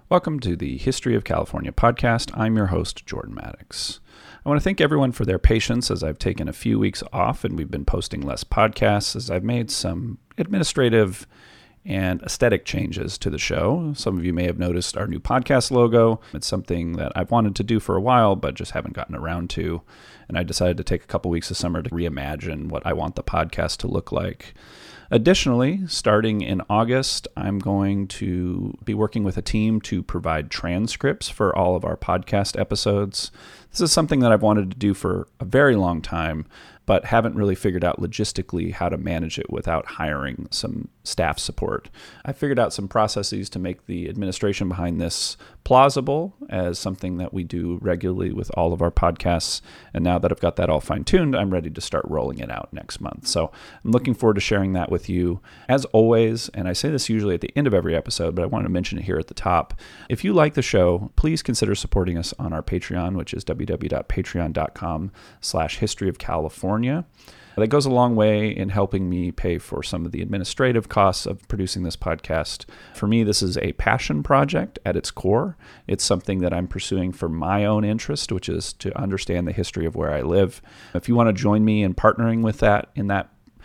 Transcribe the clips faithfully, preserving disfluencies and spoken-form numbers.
Welcome to the History of California podcast. I'm your host, Jordan Maddox. I want to thank everyone for their patience as I've taken a few weeks off and we've been posting less podcasts as I've made some administrative and aesthetic changes to the show. Some of you may have noticed our new podcast logo. It's something that I've wanted to do for a while, but just haven't gotten around to. And I decided to take a couple weeks of summer to reimagine what I want the podcast to look like. Additionally, starting in August, I'm going to be working with a team to provide transcripts for all of our podcast episodes. This is something that I've wanted to do for a very long time, but haven't really figured out logistically how to manage it without hiring some staff support. I figured out some processes to make the administration behind this plausible as something that we do regularly with all of our podcasts. And now that I've got that all fine-tuned, I'm ready to start rolling it out next month. So I'm looking forward to sharing that with you. As always, and I say this usually at the end of every episode, but I want to mention it here at the top. If you like the show, please consider supporting us on our Patreon, which is www.patreon.com slash history of California. That goes a long way in helping me pay for some of the administrative costs of producing this podcast. For me, this is a passion project at its core. It's something that I'm pursuing for my own interest, which is to understand the history of where I live. If you want to join me in partnering with that, in that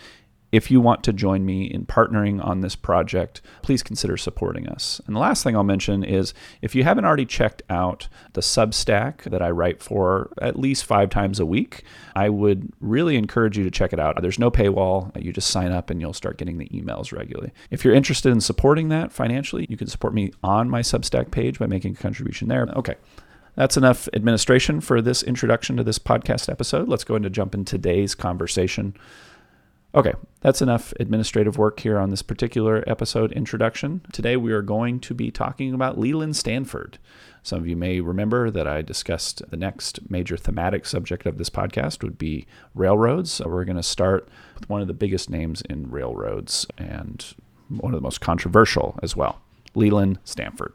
If you want to join me in partnering on this project, please consider supporting us. And the last thing I'll mention is if you haven't already checked out the Substack that I write for at least five times a week, I would really encourage you to check it out. There's no paywall. You just sign up and you'll start getting the emails regularly. If you're interested in supporting that financially, you can support me on my Substack page by making a contribution there. Okay. That's enough administration for this introduction to this podcast episode. Let's go into jump in today's conversation. Okay, that's enough administrative work here on this particular episode introduction. Today we are going to be talking about Leland Stanford. Some of you may remember that I discussed the next major thematic subject of this podcast would be railroads. So we're going to start with one of the biggest names in railroads and one of the most controversial as well, Leland Stanford.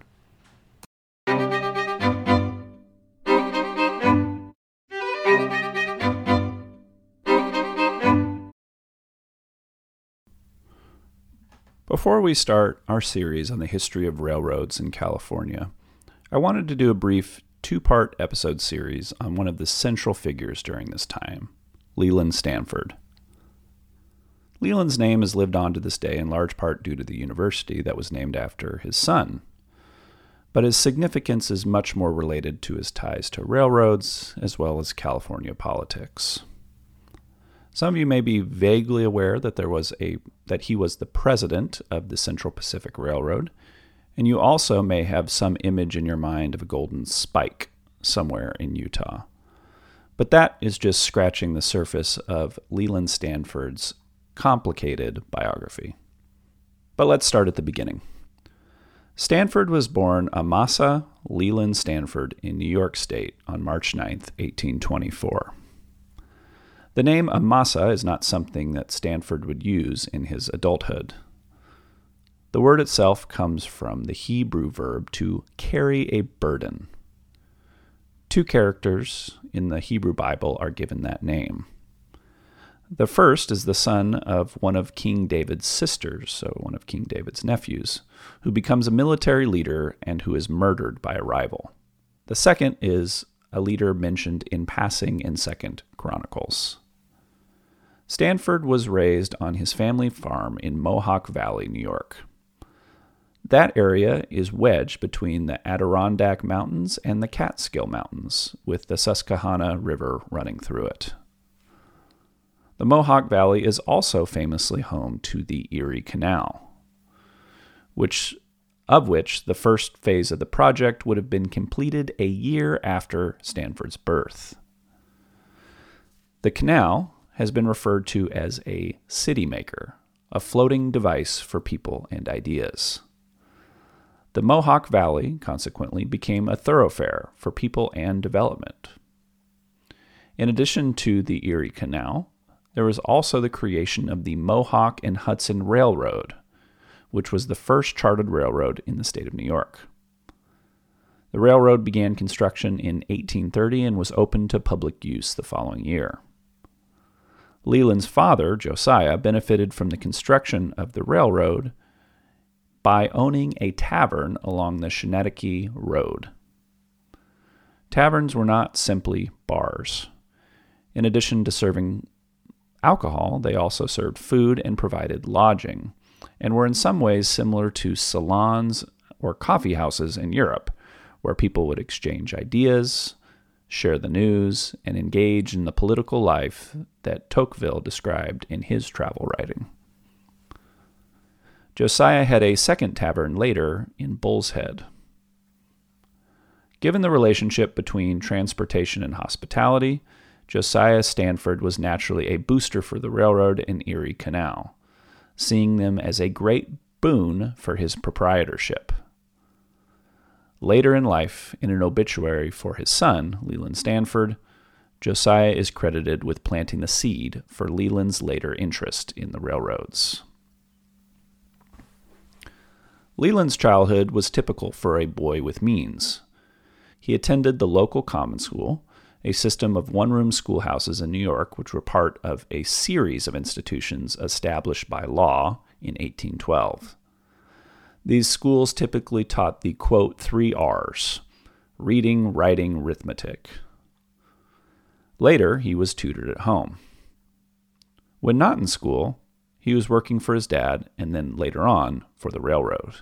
Before we start our series on the history of railroads in California, I wanted to do a brief two-part episode series on one of the central figures during this time, Leland Stanford. Leland's name has lived on to this day in large part due to the university that was named after his son, but his significance is much more related to his ties to railroads as well as California politics. Some of you may be vaguely aware that there was a that he was the president of the Central Pacific Railroad, and you also may have some image in your mind of a golden spike somewhere in Utah. But that is just scratching the surface of Leland Stanford's complicated biography. But let's start at the beginning. Stanford was born Amasa Leland Stanford in New York State on March ninth, eighteen twenty-four. The name Amasa is not something that Stanford would use in his adulthood. The word itself comes from the Hebrew verb to carry a burden. Two characters in the Hebrew Bible are given that name. The first is the son of one of King David's sisters, so one of King David's nephews, who becomes a military leader and who is murdered by a rival. The second is a leader mentioned in passing in Second Chronicles. Stanford was raised on his family farm in Mohawk Valley, New York. That area is wedged between the Adirondack Mountains and the Catskill Mountains, with the Susquehanna River running through it. The Mohawk Valley is also famously home to the Erie Canal, which of which the first phase of the project would have been completed a year after Stanford's birth. The canal has been referred to as a city maker, a floating device for people and ideas. The Mohawk Valley, consequently, became a thoroughfare for people and development. In addition to the Erie Canal, there was also the creation of the Mohawk and Hudson Railroad, which was the first chartered railroad in the state of New York. The railroad began construction in eighteen thirty and was opened to public use the following year. Leland's father, Josiah, benefited from the construction of the railroad by owning a tavern along the Schenectady Road. Taverns were not simply bars. In addition to serving alcohol, they also served food and provided lodging, and were in some ways similar to salons or coffee houses in Europe, where people would exchange ideas, share the news, and engage in the political life that Tocqueville described in his travel writing. Josiah had a second tavern later in Bull's Head. Given the relationship between transportation and hospitality, Josiah Stanford was naturally a booster for the railroad and Erie Canal, seeing them as a great boon for his proprietorship. Later in life, in an obituary for his son, Leland Stanford, Josiah is credited with planting the seed for Leland's later interest in the railroads. Leland's childhood was typical for a boy with means. He attended the local common school, a system of one-room schoolhouses in New York, which were part of a series of institutions established by law in eighteen twelve. These schools typically taught the, quote, three R's, reading, writing, arithmetic. Later, he was tutored at home. When not in school, he was working for his dad and then later on for the railroad.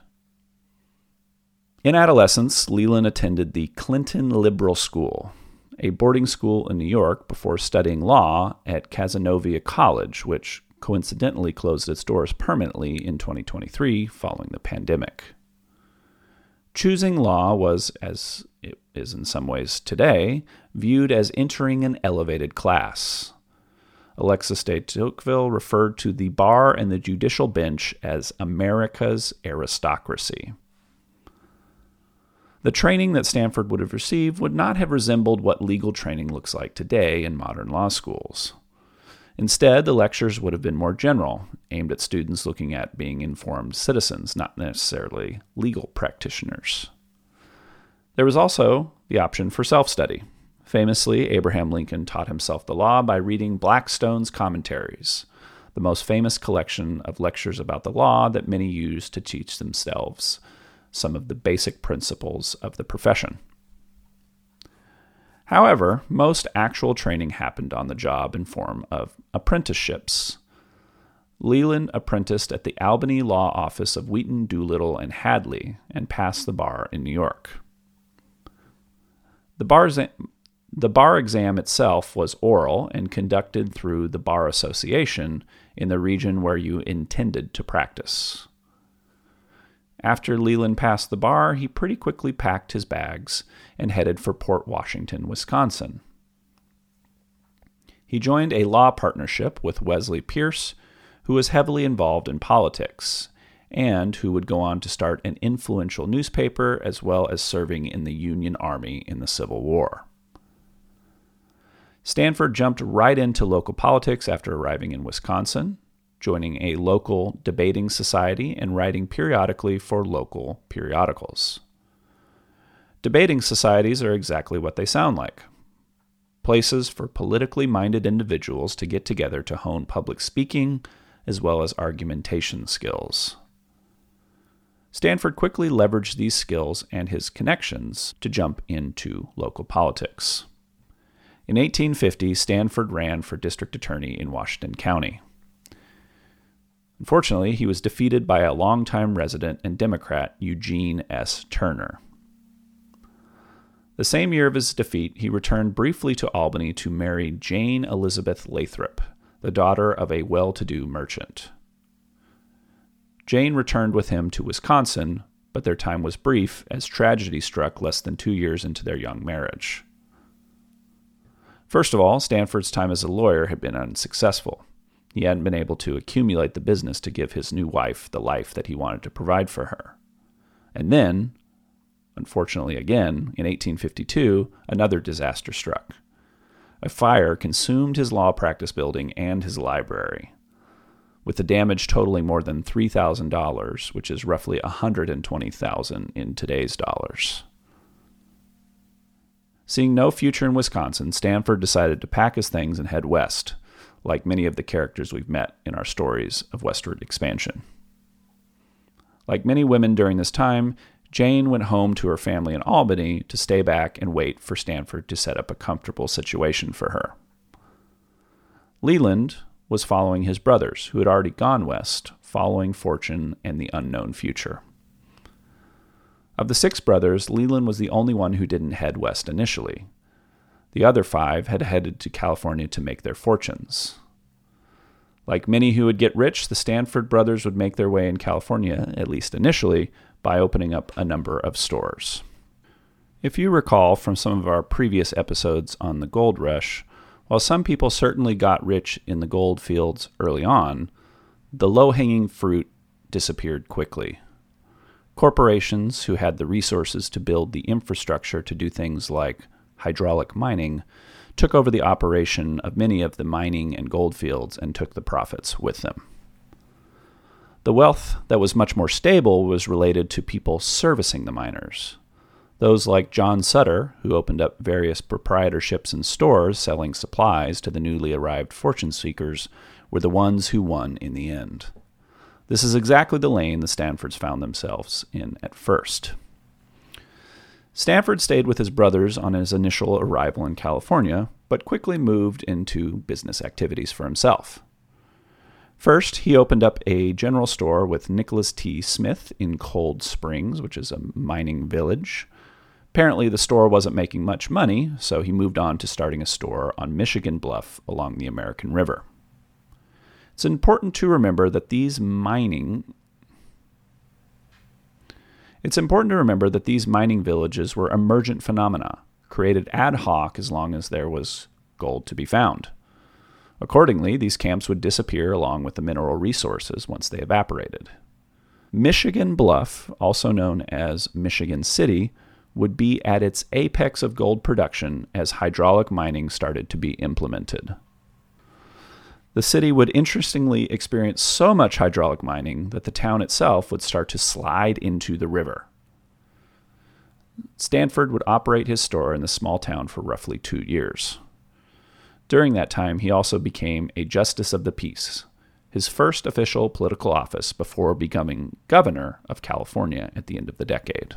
In adolescence, Leland attended the Clinton Liberal School, a boarding school in New York, before studying law at Cazenovia College, which coincidentally closed its doors permanently in twenty twenty-three following the pandemic. Choosing law was, as it is in some ways today, viewed as entering an elevated class. Alexis de Tocqueville referred to the bar and the judicial bench as America's aristocracy. The training that Stanford would have received would not have resembled what legal training looks like today in modern law schools. Instead, the lectures would have been more general, aimed at students looking at being informed citizens, not necessarily legal practitioners. There was also the option for self-study. Famously, Abraham Lincoln taught himself the law by reading Blackstone's Commentaries, the most famous collection of lectures about the law that many use to teach themselves some of the basic principles of the profession. However, most actual training happened on the job in form of apprenticeships. Leland apprenticed at the Albany Law Office of Wheaton, Doolittle, and Hadley and passed the bar in New York. The bar, the bar exam itself was oral and conducted through the Bar Association in the region where you intended to practice. After Leland passed the bar, he pretty quickly packed his bags and headed for Port Washington, Wisconsin. He joined a law partnership with Wesley Pierce, who was heavily involved in politics, and who would go on to start an influential newspaper as well as serving in the Union Army in the Civil War. Stanford jumped right into local politics after arriving in Wisconsin, joining a local debating society and writing periodically for local periodicals. Debating societies are exactly what they sound like. Places for politically minded individuals to get together to hone public speaking as well as argumentation skills. Stanford quickly leveraged these skills and his connections to jump into local politics. In eighteen fifty, Stanford ran for district attorney in Washington County. Unfortunately, he was defeated by a longtime resident and Democrat, Eugene S. Turner. The same year of his defeat, he returned briefly to Albany to marry Jane Elizabeth Lathrop, the daughter of a well-to-do merchant. Jane returned with him to Wisconsin, but their time was brief as tragedy struck less than two years into their young marriage. First of all, Stanford's time as a lawyer had been unsuccessful. He hadn't been able to accumulate the business to give his new wife the life that he wanted to provide for her. And then, unfortunately again, in eighteen fifty-two, another disaster struck. A fire consumed his law practice building and his library, with the damage totaling more than three thousand dollars, which is roughly one hundred twenty thousand dollars in today's dollars. Seeing no future in Wisconsin, Stanford decided to pack his things and head west, like many of the characters we've met in our stories of westward expansion. Like many women during this time, Jane went home to her family in Albany to stay back and wait for Stanford to set up a comfortable situation for her. Leland was following his brothers, who had already gone west, following fortune and the unknown future. Of the six brothers, Leland was the only one who didn't head west initially. The other five had headed to California to make their fortunes. Like many who would get rich, the Stanford brothers would make their way in California, at least initially, by opening up a number of stores. If you recall from some of our previous episodes on the gold rush, while some people certainly got rich in the gold fields early on, the low-hanging fruit disappeared quickly. Corporations who had the resources to build the infrastructure to do things like hydraulic mining took over the operation of many of the mining and gold fields and took the profits with them. The wealth that was much more stable was related to people servicing the miners. Those like John Sutter, who opened up various proprietorships and stores selling supplies to the newly arrived fortune seekers, were the ones who won in the end. This is exactly the lane the Stanfords found themselves in at first. Stanford stayed with his brothers on his initial arrival in California, but quickly moved into business activities for himself. First, he opened up a general store with Nicholas T. Smith in Cold Springs, which is a mining village. Apparently, the store wasn't making much money, so he moved on to starting a store on Michigan Bluff along the American River. It's important to remember that these mining It's important to remember that these mining villages were emergent phenomena, created ad hoc as long as there was gold to be found. Accordingly, these camps would disappear along with the mineral resources once they evaporated. Michigan Bluff, also known as Michigan City, would be at its apex of gold production as hydraulic mining started to be implemented. The city would interestingly experience so much hydraulic mining that the town itself would start to slide into the river. Stanford would operate his store in the small town for roughly two years. During that time, he also became a Justice of the Peace, his first official political office before becoming governor of California at the end of the decade.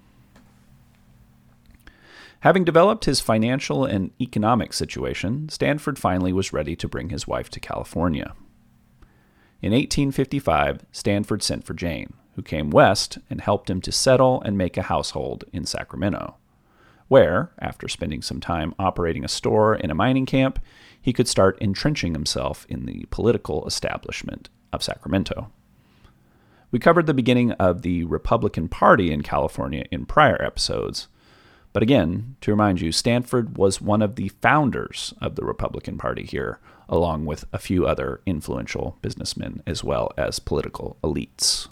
Having developed his financial and economic situation, Stanford finally was ready to bring his wife to California. In eighteen fifty-five, Stanford sent for Jane, who came west and helped him to settle and make a household in Sacramento, where, after spending some time operating a store in a mining camp, he could start entrenching himself in the political establishment of Sacramento. We covered the beginning of the Republican Party in California in prior episodes, but again, to remind you, Stanford was one of the founders of the Republican Party here, along with a few other influential businessmen as well as political elites.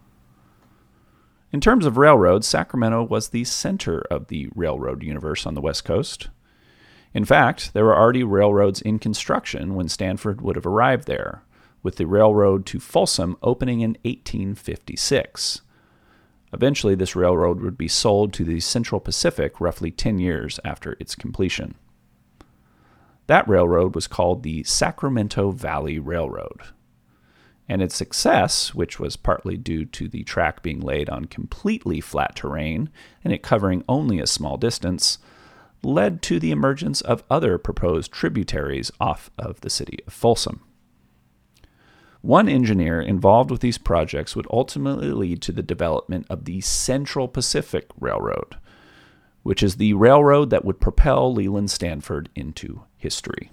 In terms of railroads, Sacramento was the center of the railroad universe on the West Coast. In fact, there were already railroads in construction when Stanford would have arrived there, with the railroad to Folsom opening in eighteen fifty-six. Eventually, this railroad would be sold to the Central Pacific roughly ten years after its completion. That railroad was called the Sacramento Valley Railroad. And its success, which was partly due to the track being laid on completely flat terrain and it covering only a small distance, led to the emergence of other proposed tributaries off of the city of Folsom. One engineer involved with these projects would ultimately lead to the development of the Central Pacific Railroad, which is the railroad that would propel Leland Stanford into history.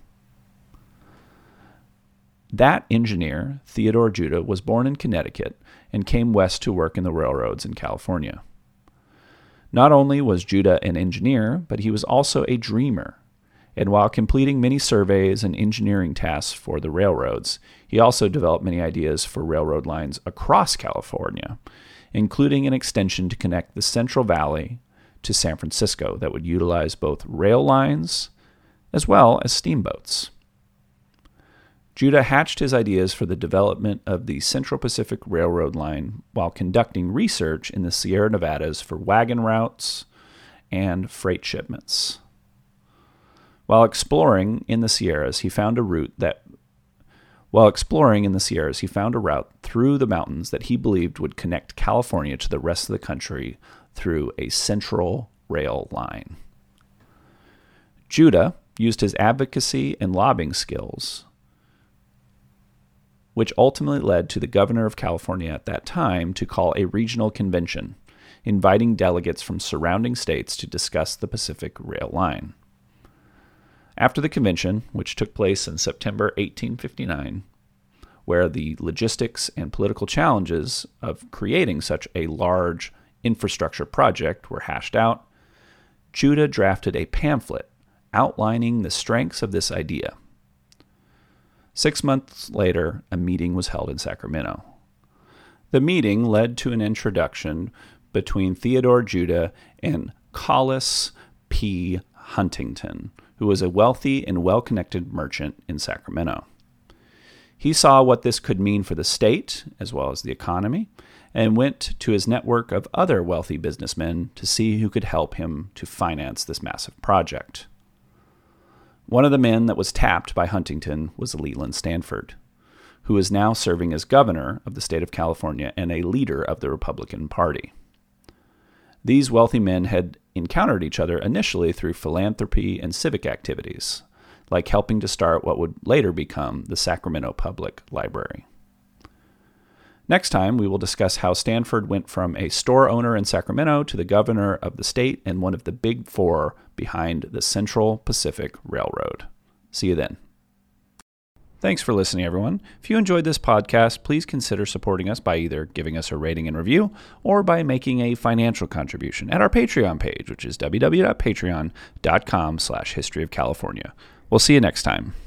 That engineer, Theodore Judah, was born in Connecticut and came west to work in the railroads in California. Not only was Judah an engineer, but he was also a dreamer. And while completing many surveys and engineering tasks for the railroads, he also developed many ideas for railroad lines across California, including an extension to connect the Central Valley to San Francisco that would utilize both rail lines as well as steamboats. Judah hatched his ideas for the development of the Central Pacific Railroad line while conducting research in the Sierra Nevadas for wagon routes and freight shipments. While exploring in the Sierras, he found a route that While exploring in the Sierras, he found a route through the mountains that he believed would connect California to the rest of the country through a central rail line. Judah used his advocacy and lobbying skills, which ultimately led to the governor of California at that time to call a regional convention, inviting delegates from surrounding states to discuss the Pacific Rail Line. After the convention, which took place in September eighteen fifty-nine, where the logistics and political challenges of creating such a large infrastructure project were hashed out, Judah drafted a pamphlet outlining the strengths of this idea. Six months later, a meeting was held in Sacramento. The meeting led to an introduction between Theodore Judah and Collis P. Huntington, who was a wealthy and well-connected merchant in Sacramento. He saw what this could mean for the state, as well as the economy, and went to his network of other wealthy businessmen to see who could help him to finance this massive project. One of the men that was tapped by Huntington was Leland Stanford, who is now serving as governor of the state of California and a leader of the Republican Party. These wealthy men had encountered each other initially through philanthropy and civic activities, like helping to start what would later become the Sacramento Public Library. Next time, we will discuss how Stanford went from a store owner in Sacramento to the governor of the state and one of the big four behind the Central Pacific Railroad. See you then. Thanks for listening, everyone. If you enjoyed this podcast, please consider supporting us by either giving us a rating and review or by making a financial contribution at our Patreon page, which is w w w dot patreon dot com slash history of California. We'll see you next time.